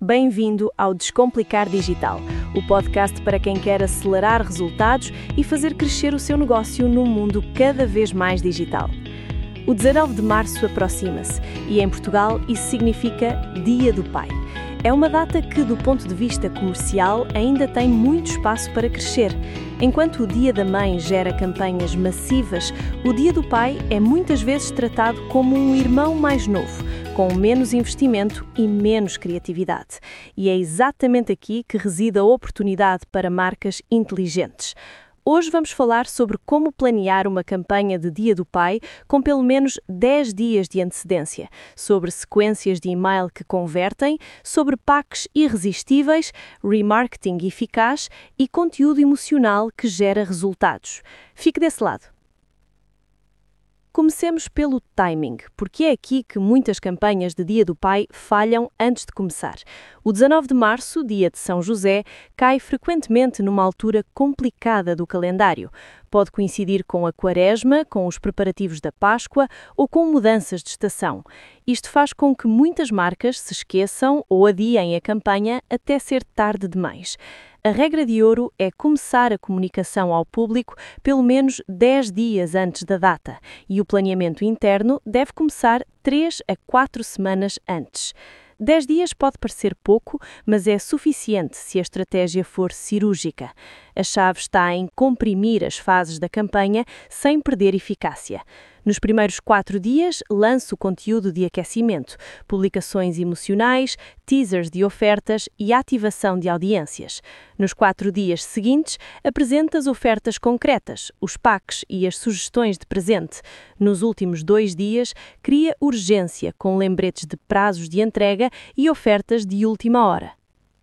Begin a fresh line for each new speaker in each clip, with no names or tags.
Bem-vindo ao Descomplicar Digital, o podcast para quem quer acelerar resultados e fazer crescer o seu negócio num mundo cada vez mais digital. O 19 de março aproxima-se e em Portugal isso significa Dia do Pai. É uma data que, do ponto de vista comercial, ainda tem muito espaço para crescer. Enquanto o Dia da Mãe gera campanhas massivas, o Dia do Pai é muitas vezes tratado como um irmão mais novo, com menos investimento e menos criatividade. E é exatamente aqui que reside a oportunidade para marcas inteligentes. Hoje vamos falar sobre como planear uma campanha de Dia do Pai com pelo menos 10 dias de antecedência, sobre sequências de e-mail que convertem, sobre packs irresistíveis, remarketing eficaz e conteúdo emocional que gera resultados. Fique desse lado. Comecemos pelo timing, porque é aqui que muitas campanhas de Dia do Pai falham antes de começar. O 19 de março, dia de São José, cai frequentemente numa altura complicada do calendário. Pode coincidir com a Quaresma, com os preparativos da Páscoa ou com mudanças de estação. Isto faz com que muitas marcas se esqueçam ou adiem a campanha até ser tarde demais. A regra de ouro é começar a comunicação ao público pelo menos 10 dias antes da data e o planeamento interno deve começar 3 a 4 semanas antes. 10 dias pode parecer pouco, mas é suficiente se a estratégia for cirúrgica. A chave está em comprimir as fases da campanha sem perder eficácia. Nos primeiros 4 dias, lance o conteúdo de aquecimento, publicações emocionais, teasers de ofertas e ativação de audiências. Nos 4 dias seguintes, apresenta as ofertas concretas, os packs e as sugestões de presente. Nos últimos 2 dias, cria urgência com lembretes de prazos de entrega e ofertas de última hora.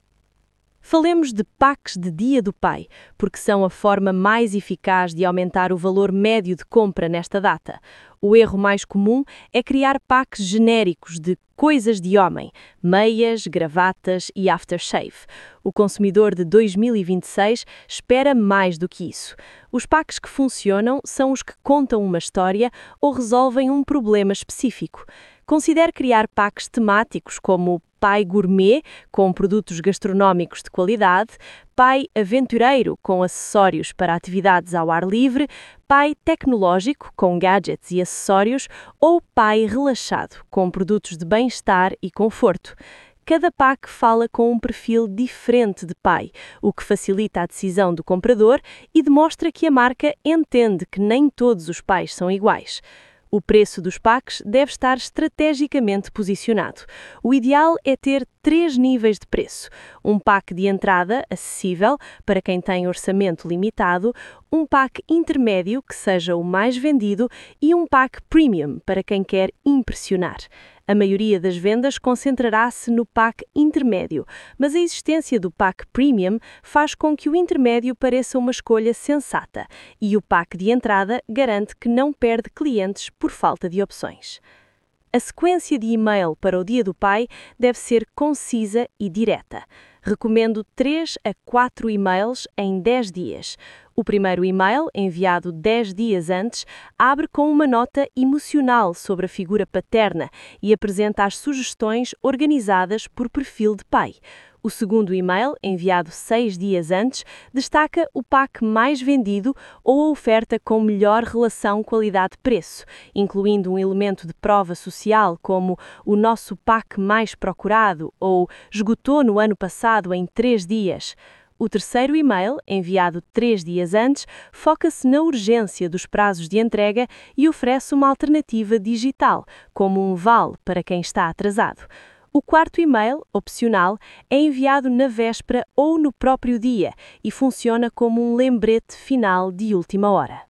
Falemos de packs de Dia do Pai, porque são a forma mais eficaz de aumentar o valor médio de compra nesta data. O erro mais comum é criar packs genéricos de coisas de homem, meias, gravatas e aftershave. O consumidor de 2026 espera mais do que isso. Os packs que funcionam são os que contam uma história ou resolvem um problema específico. Considere criar packs temáticos como Pai Gourmet, com produtos gastronómicos de qualidade, Pai Aventureiro, com acessórios para atividades ao ar livre, Pai Tecnológico, com gadgets e acessórios, ou Pai Relaxado, com produtos de bem-estar e conforto. Cada pack fala com um perfil diferente de pai, o que facilita a decisão do comprador e demonstra que a marca entende que nem todos os pais são iguais. O preço dos packs deve estar estrategicamente posicionado. O ideal é ter 3 níveis de preço. Um pack de entrada, acessível, para quem tem orçamento limitado, um pack intermédio, que seja o mais vendido, e um pack premium, para quem quer impressionar. A maioria das vendas concentrará-se no pack intermédio, mas a existência do pack premium faz com que o intermédio pareça uma escolha sensata e o pack de entrada garante que não perde clientes por falta de opções. A sequência de e-mail para o Dia do Pai deve ser concisa e direta. Recomendo 3 a 4 e-mails em 10 dias. O primeiro e-mail, enviado 10 dias antes, abre com uma nota emocional sobre a figura paterna e apresenta as sugestões organizadas por perfil de pai. O segundo e-mail, enviado 6 dias antes, destaca o pack mais vendido ou a oferta com melhor relação qualidade-preço, incluindo um elemento de prova social como o nosso pack mais procurado ou esgotou no ano passado em 3 dias. O terceiro e-mail, enviado 3 dias antes, foca-se na urgência dos prazos de entrega e oferece uma alternativa digital, como um vale para quem está atrasado. O quarto e-mail, opcional, é enviado na véspera ou no próprio dia e funciona como um lembrete final de última hora.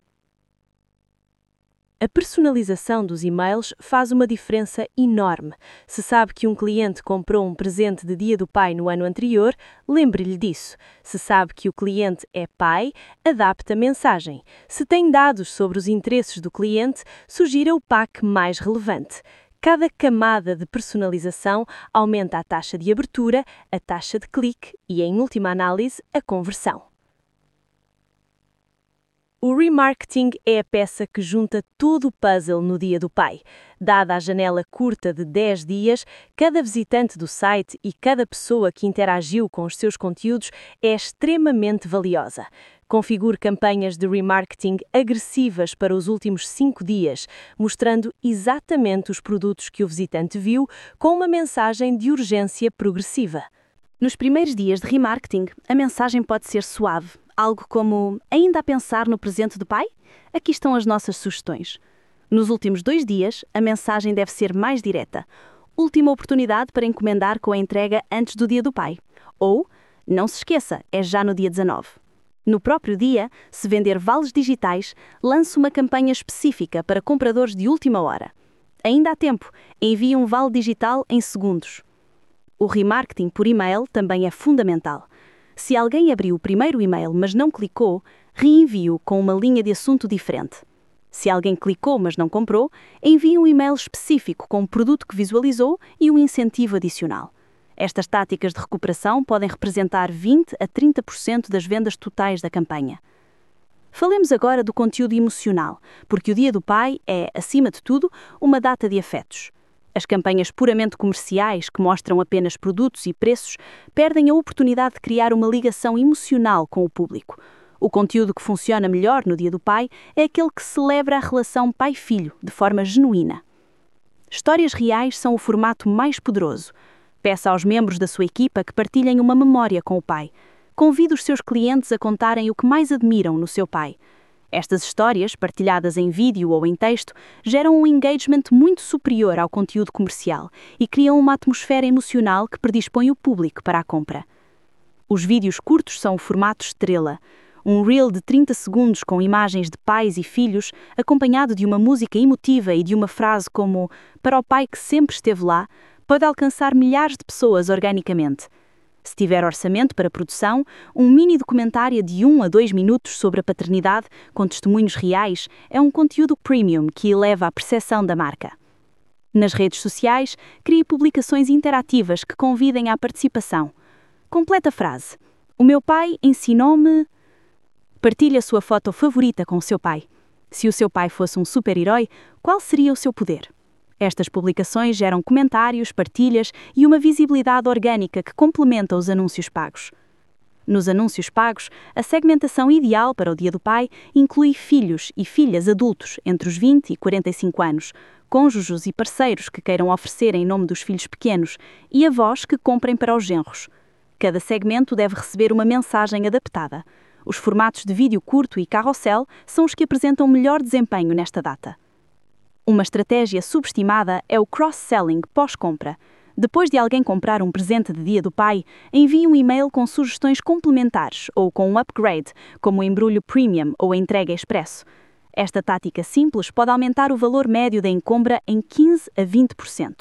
A personalização dos e-mails faz uma diferença enorme. Se sabe que um cliente comprou um presente de Dia do Pai no ano anterior, lembre-lhe disso. Se sabe que o cliente é pai, adapte a mensagem. Se tem dados sobre os interesses do cliente, sugira o pack mais relevante. Cada camada de personalização aumenta a taxa de abertura, a taxa de clique e, em última análise, a conversão. O remarketing é a peça que junta todo o puzzle no Dia do Pai. Dada a janela curta de 10 dias, cada visitante do site e cada pessoa que interagiu com os seus conteúdos é extremamente valiosa. Configure campanhas de remarketing agressivas para os últimos 5 dias, mostrando exatamente os produtos que o visitante viu com uma mensagem de urgência progressiva.
Nos primeiros dias de remarketing, a mensagem pode ser suave, algo como: ainda a pensar no presente do pai? Aqui estão as nossas sugestões. Nos últimos 2 dias, a mensagem deve ser mais direta. Última oportunidade para encomendar com a entrega antes do dia do pai. Ou, não se esqueça, é já no dia 19. No próprio dia, se vender vales digitais, lance uma campanha específica para compradores de última hora. Ainda há tempo, envie um vale digital em segundos. O remarketing por e-mail também é fundamental. Se alguém abriu o primeiro e-mail, mas não clicou, reenvie-o com uma linha de assunto diferente. Se alguém clicou, mas não comprou, envie um e-mail específico com o produto que visualizou e um incentivo adicional. Estas táticas de recuperação podem representar 20 a 30% das vendas totais da campanha. Falemos agora do conteúdo emocional, porque o Dia do Pai é, acima de tudo, uma data de afetos. As campanhas puramente comerciais, que mostram apenas produtos e preços, perdem a oportunidade de criar uma ligação emocional com o público. O conteúdo que funciona melhor no Dia do Pai é aquele que celebra a relação pai-filho de forma genuína. Histórias reais são o formato mais poderoso. Peça aos membros da sua equipa que partilhem uma memória com o pai. Convide os seus clientes a contarem o que mais admiram no seu pai. Estas histórias, partilhadas em vídeo ou em texto, geram um engagement muito superior ao conteúdo comercial e criam uma atmosfera emocional que predispõe o público para a compra. Os vídeos curtos são o formato estrela. Um reel de 30 segundos com imagens de pais e filhos, acompanhado de uma música emotiva e de uma frase como "para o pai que sempre esteve lá", pode alcançar milhares de pessoas organicamente. Se tiver orçamento para produção, um mini documentário de 1 a 2 minutos sobre a paternidade, com testemunhos reais, é um conteúdo premium que eleva a percepção da marca. Nas redes sociais, crie publicações interativas que convidem à participação. Completa a frase: "O meu pai ensinou-me..." Partilhe a sua foto favorita com o seu pai. Se o seu pai fosse um super-herói, qual seria o seu poder? Estas publicações geram comentários, partilhas e uma visibilidade orgânica que complementa os anúncios pagos. Nos anúncios pagos, a segmentação ideal para o Dia do Pai inclui filhos e filhas adultos entre os 20 e 45 anos, cônjuges e parceiros que queiram oferecer em nome dos filhos pequenos e avós que comprem para os genros. Cada segmento deve receber uma mensagem adaptada. Os formatos de vídeo curto e carrossel são os que apresentam melhor desempenho nesta data. Uma estratégia subestimada é o cross-selling pós-compra. Depois de alguém comprar um presente de Dia do Pai, envie um e-mail com sugestões complementares ou com um upgrade, como o embrulho premium ou a entrega expresso. Esta tática simples pode aumentar o valor médio da encombra em 15 a 20%.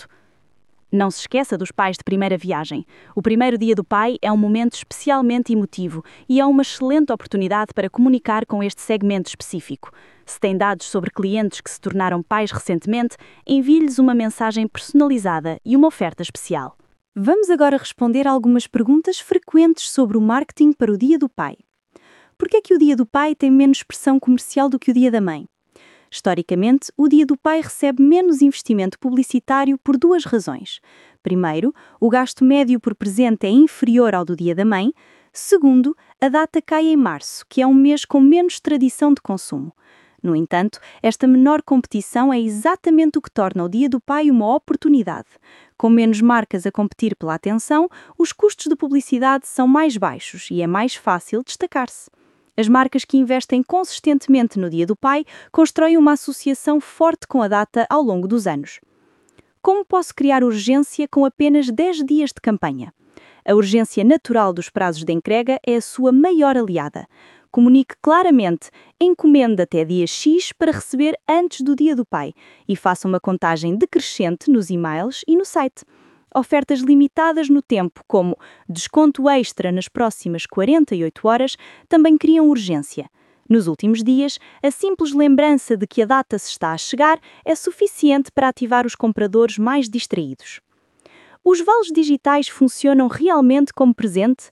Não se esqueça dos pais de primeira viagem. O primeiro Dia do Pai é um momento especialmente emotivo e é uma excelente oportunidade para comunicar com este segmento específico. Se tem dados sobre clientes que se tornaram pais recentemente, envie-lhes uma mensagem personalizada e uma oferta especial.
Vamos agora responder a algumas perguntas frequentes sobre o marketing para o Dia do Pai. Por que é que o Dia do Pai tem menos pressão comercial do que o Dia da Mãe? Historicamente, o Dia do Pai recebe menos investimento publicitário por 2 razões. Primeiro, o gasto médio por presente é inferior ao do Dia da Mãe. Segundo, a data cai em março, que é um mês com menos tradição de consumo. No entanto, esta menor competição é exatamente o que torna o Dia do Pai uma oportunidade. Com menos marcas a competir pela atenção, os custos de publicidade são mais baixos e é mais fácil destacar-se. As marcas que investem consistentemente no Dia do Pai constroem uma associação forte com a data ao longo dos anos. Como posso criar urgência com apenas 10 dias de campanha? A urgência natural dos prazos de entrega é a sua maior aliada. Comunique claramente, encomenda até dia X para receber antes do Dia do Pai e faça uma contagem decrescente nos e-mails e no site. Ofertas limitadas no tempo, como desconto extra nas próximas 48 horas, também criam urgência. Nos últimos dias, a simples lembrança de que a data se está a chegar é suficiente para ativar os compradores mais distraídos. Os vales digitais funcionam realmente como presente?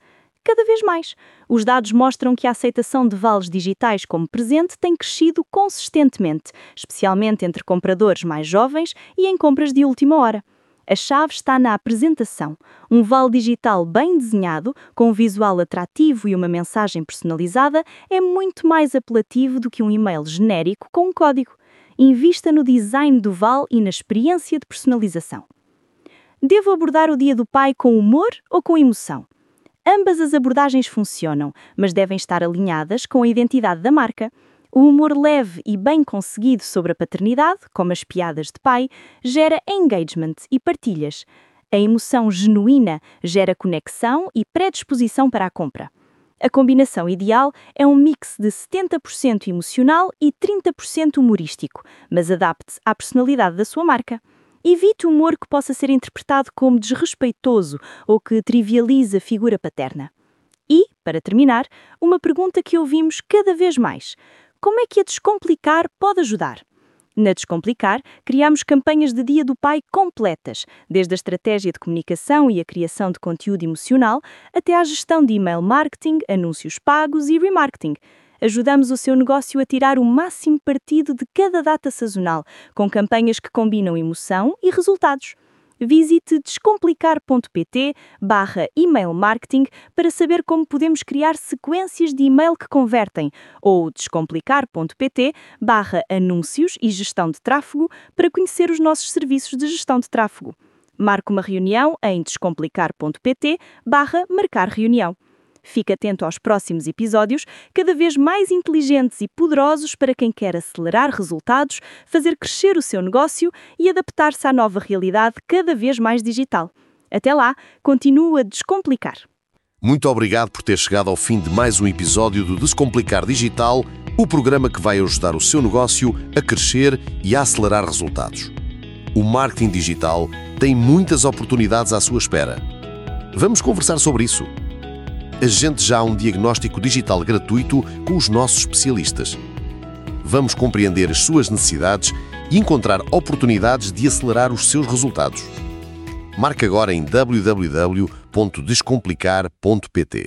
cada vez mais. Os dados mostram que a aceitação de vales digitais como presente tem crescido consistentemente, especialmente entre compradores mais jovens e em compras de última hora. A chave está na apresentação. Um vale digital bem desenhado, com um visual atrativo e uma mensagem personalizada, é muito mais apelativo do que um e-mail genérico com um código. Invista no design do vale e na experiência de personalização. Devo abordar o Dia do Pai com humor ou com emoção? Ambas as abordagens funcionam, mas devem estar alinhadas com a identidade da marca. O humor leve e bem conseguido sobre a paternidade, como as piadas de pai, gera engagement e partilhas. A emoção genuína gera conexão e predisposição para a compra. A combinação ideal é um mix de 70% emocional e 30% humorístico, mas adapte-se à personalidade da sua marca. Evite humor que possa ser interpretado como desrespeitoso ou que trivialize a figura paterna. E, para terminar, uma pergunta que ouvimos cada vez mais. Como é que a Descomplicar pode ajudar? Na Descomplicar, criamos campanhas de Dia do Pai completas, desde a estratégia de comunicação e a criação de conteúdo emocional, até à gestão de e-mail marketing, anúncios pagos e remarketing. Ajudamos o seu negócio a tirar o máximo partido de cada data sazonal, com campanhas que combinam emoção e resultados. Visite descomplicar.pt/email marketing para saber como podemos criar sequências de e-mail que convertem, ou descomplicar.pt/anúncios e gestão de tráfego para conhecer os nossos serviços de gestão de tráfego. Marque uma reunião em descomplicar.pt/marcar reunião. Fique atento aos próximos episódios, cada vez mais inteligentes e poderosos para quem quer acelerar resultados, fazer crescer o seu negócio e adaptar-se à nova realidade cada vez mais digital. Até lá, continue a descomplicar.
Muito obrigado por ter chegado ao fim de mais um episódio do Descomplicar Digital, o programa que vai ajudar o seu negócio a crescer e a acelerar resultados. O marketing digital tem muitas oportunidades à sua espera. Vamos conversar sobre isso. Agende já um diagnóstico digital gratuito com os nossos especialistas. Vamos compreender as suas necessidades e encontrar oportunidades de acelerar os seus resultados. Marque agora em www.descomplicar.pt.